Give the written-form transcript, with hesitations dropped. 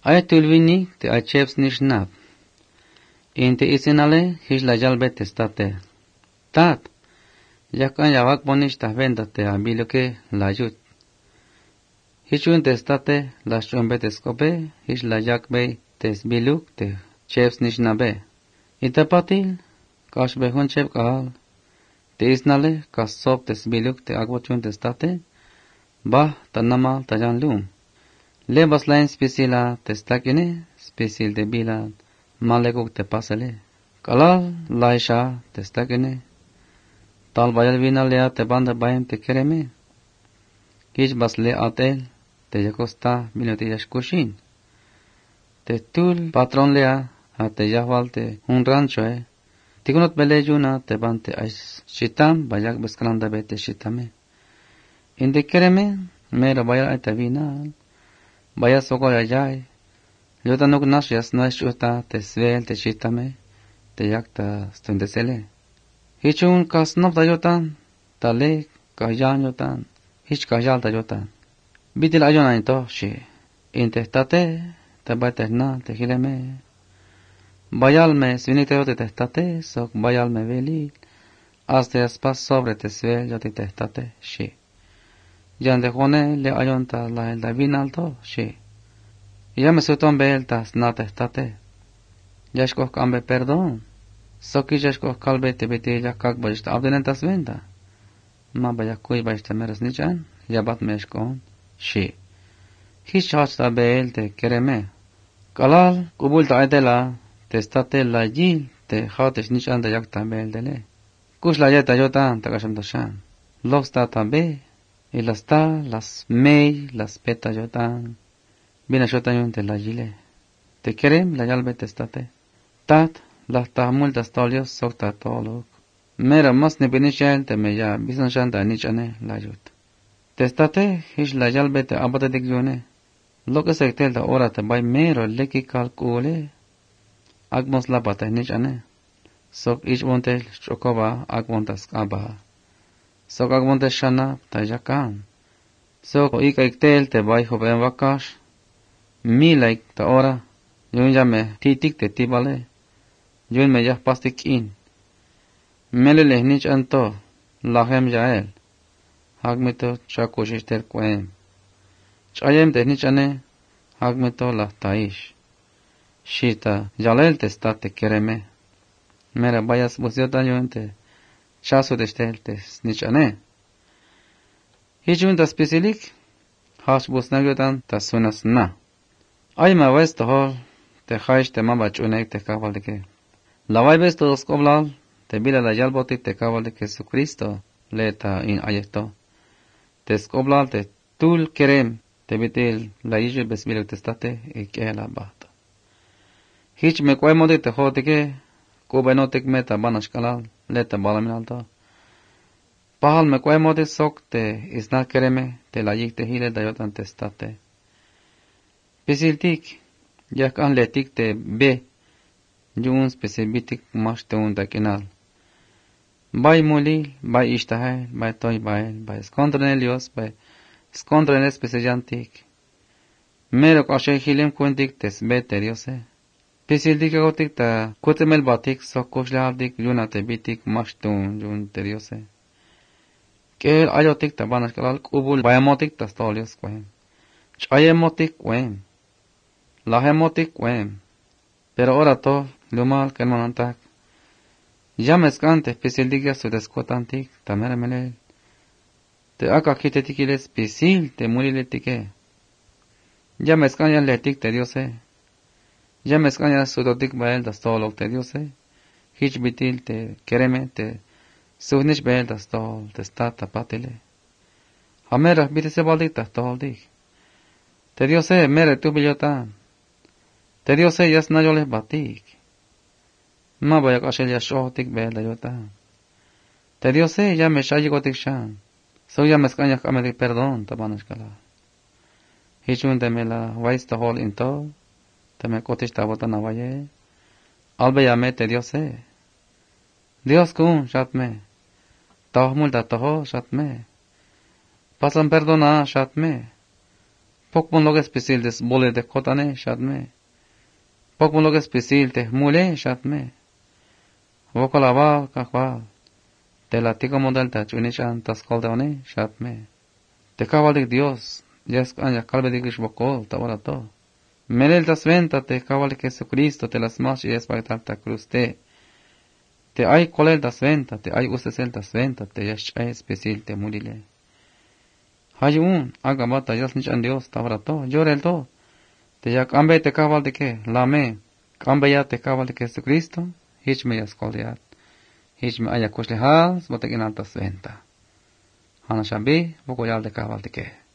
Ay tulvini te acheps nishnap. Inte isinale hish la yalbe testate. Tat. Yakan yawak bonish ta vendate abiloke la yut. Hichun testate la shombe tescope hish la yakbe tesbiluk te cheps nishnabe. Itapatil kashbe hun chep kahal. Te isnale kasop tesbiluk te agwachun testate. Bah tanama tajan lum. Le baslain speciala testakine special de bila malekuk te pasale. Kalal laisha testakine. Tal bayal vina lea te banda bayam te kereme. Kich basle atel te yakosta minutillas kushin. Te tul patron lea a te yahwal te un rancho Tikunot bele yuna te bante ais shitam bayak beskalanda bete shitame. Inde kereme mera bayal ay te vina. Vaya soko yayay. Yota nuk nash yas nash uta te svel te shitame. Te yakta stundesele. Hichun kas nop da yotan. Talek kayan yotan. Hich kayal da yotan. Bitil ayona into shi. Intestate. Te bate na te hileme. Bayalme svinite yote testate. Sok bayalme velil. Hasta espas sobre te svel yote testate shi. Yande jone le ayonta la el davin alto shi. Ya me suton beltas na testate. Yashkoh kambe perdón. Soki yashkoh kalbe te bete yakak bajista abdenentas venda. Ma bayakuy bajista meres nichan. Yabat meshkon shi. Hish hachta bel te kereme. Kalal kubul ta edela testate la yil te hatish nichan da yakta bel dele. Kush la yeta yotan takasham dashan. Loksta tabe. Y las ta, las mei, las peta yotan. Vina yotan yunte la yile. Te kerem la yalbe testate. Tat, las ta multas tolios sokta toluk. Mera mas ne benishel te me ya bisan shanta nichane la yut. Testate, hish la yalbe te abate dik yone. Lo que se tel da ora te bay mero leki calcule. Agmos la bata nichane. Sok ish montel chokoba agmontas aba. Sok agmonte shana tayakan. Sok ika iktel te bay joven wakash. Mi like ta ora. Yun ya me titik te tibale. Yun me ya pastik in. Mele lehnich anto. Lahem yael. Hagmito chakushishter kwen. Chayem te nichane. Hagmito la taish. Shita yalel te state kereme. Mera bayas busiota yun te. Chasu de steltes nichane. Hichun tas pisilik. Hash busnagyotan tas sunas na. Ay ma wes to hol. Te haish te mamba chunek te kabalike. La vaibes to skoblal. Te bila la yalbotik te kabalike Jesucristo. Leta in ayeto. Te skoblal te tul kerem. Te bitil la yijul besbiluk te state. Ike la bata. Hich me kway modik te hotike. Kubenotik meta banashkalal. Leta balaminalta. Pahal me kway mode sok te isna kereme te la yik te hile dayotan te state. Pisiltik yak an letik te be yun specibitik mash te un dakinal. Bay mulil, bay ishtahel, bay toy bael, bay skondrenelios, bay skondrenes pesejantik. Mero kashe hilim kuentik te sbete diose. Pisiltik agotik ta kutemel batik sok kushlaldik yun te bitik mash te un yun te diose. Kel ayotik ta banashkalal kubul bayamotik ta stolios kwen. Chayemotik kwen. Lahemotik kwen. Pero ora to lumal kenmanantak. Yameskante pisildiga su descotantik ta meremelel. Te aka kitetikiles pisil te muriletike. Yameskan ya letik te diose. Yameskan ya sudotik bael ta stolok te diose. Hich bitil te kereme te Suvnish bel das tol, des tata patile. Hamera bite se baldik das tol dik. Te diose mere tu billotan. Te diose yas nayoles batik. Ma bayak ashel ya shotik bel da yotan. Te diose ya me shayigotik shan. So ya me skanyak amedik perdon tabanashkala. Hichun te me la vais ta hol into. Te me kotish ta botan avaye. Albe ya me te diose. Dios kun shatme. Tahmul da taho shatme. Pasan perdona shatme. Pokmon lo especial des bole de kotane shatme. Pokmon lo especial te mule shatme. Vokolava kakwa. Te la tico model ta chunishan tas koldaone shatme. Te kawalik Dios. Yes anya kalbe dikish bokol tabarato. Melel tas venta te kawalik Jesucristo te las mas y es ta cruz te hay kolel tas venta te hay usesel tas venta te yash ay especial te murile. Hayun agamata yas nichan Dios tabarato llorel to. Te yak ambe te kawal de que lame. Ambe ya te kawal de Jesucristo. Hich me yas koliat. Hich me aya kushlehas botekin altas venta. Hana shabi, boko yal de kawal de que.